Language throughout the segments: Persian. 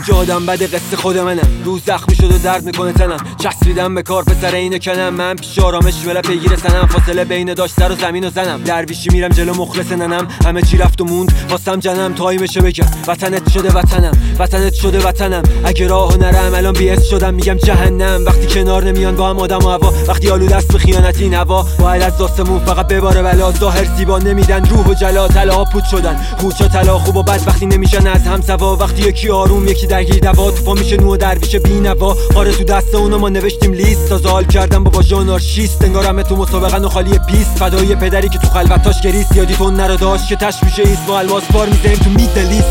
اینجا آدم بده قصه خود منم، روز زخمی شد و درد میکنه تنم، چسبیدم به کار پسر اینو کنم، من پیش آرامش ولا پیگیر سنم، فاصله بین داشت سر و زمین و زنم، درویشی میرم جلو مخلص ننم، همه چی رفت و موند واسم جنم، تایمشه بگم وطنت شده وطنم، وطنت شده وطنم، اگه راهو نرم الان بی‌اس شدم میگم جهنم، وقتی کنار نمیان با هم آدم و هوا، وقتی آلوده است به خیانت این هوا، باید از آسمون فقط بباره بلا، ظاهر زیبا نمیدن روح و جلا، طلاها پوچ شدن خوچا طلا خوب و بد وقتی نمیشن از هم سوا، وقتی یکی آروم یکی درگیر دوا، تو پا میشه نو درویش بی‌نوا، آره تو دست اونو ما نوشتیم لیست، تا زال کردم بابا ژانارشیست، انگار همه تو مسابقه و خالی پیست، فدای پدری که تو خلوتاش گریست، یادی تو نرا داشت که تشویشه ایست، ما الماس بار میزنیم تو میدلیست.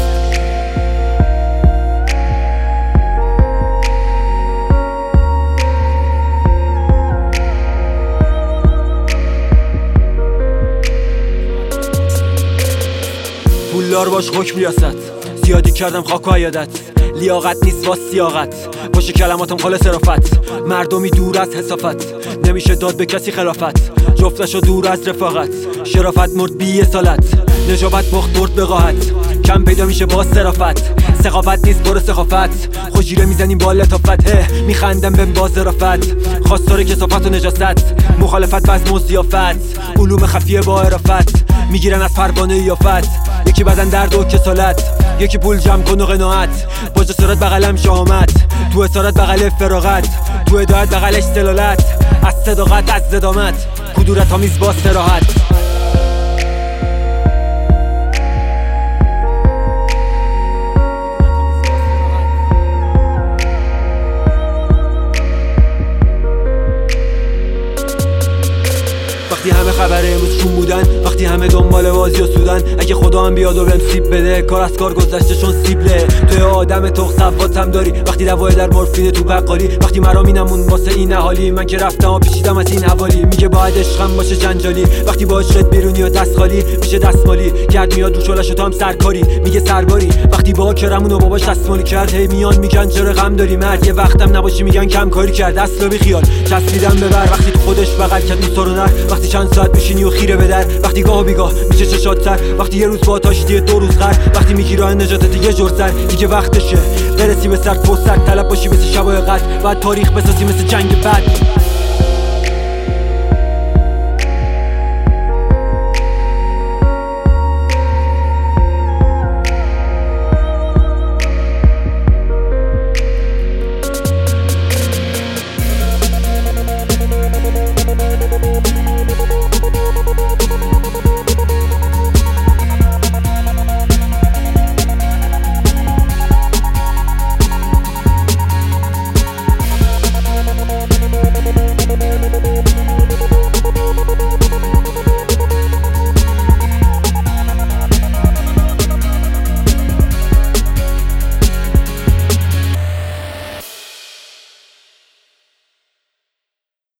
پولدار باش حکم ریاست، زیادی کردم خاک و عیادت، لیاقت نیست واس سیاقت، باشه کلماتم خالص صرافت، مردمی دور از حسافت، نمیشه داد به کسی خلافت، جفتشو دور از رفاقت، شرافت مرد بی اصالت، نجابت بخت برد بقاحت، کم پیدا میشه با صرافت، ثقافت نیست برو سخافت، خوشیره میزنیم با لطافت، میخندم به با ظرافت، خواستار کثافت و نجاست، مخالفت بزم و ضیافت، علوم خفیه با عرافت، میگیرن از پروانه یافت، یکی بدن درد و کسالت، یکی پول جمع کن و قناعت، با جسارت بغلم شهامت، تو اسارت بغل فراغت، تو هدایت بغلش دلالت، از صداقت از زدامت، کدورت آمیز با صراحت. وقتی همه خبر امروز شون بودن، وقتی همه دنبال بازی و سودن، اگه خدا هم بیاد و بهم سیب بده، کار از کار گذشته چون سیبله، توی آدم تخ صفاتم داری، وقتی دوای در مورفین تو بقالی، وقتی مرا مینمون واسه این اهالی، من که رفتم و پیچیدم از این حوالی، میگه باید عشقم باشه جنجالی، وقتی باهاش شد بیرونی و دست خالی میشه دستمالی، گرد میاد رو شلش و تو هم سرکاری، میگه سرباری، وقتی با کرمون و باباش دستمالی کرد، هی میان میگن چرا غم داری مرد، یه وقتم نباشی میگن کم کاری کرد، اصلا بی خیال چسبیدم ببر، وقتی تو خودش بغل کرد دوست رو نر، وقتی چند ساعت میشینی و خیره به در، وقتی گاه و بیگاه میشه چشات سر، وقتی یه روز با تاشتی دو روز غر، وقتی میگی راه نجاتت دیگه جور سر، دیگه وقتشه برسی به سر تو سر، طلب باشی مثل شبای قدر، بعد تاریخ بسازی مثل جنگ بعد.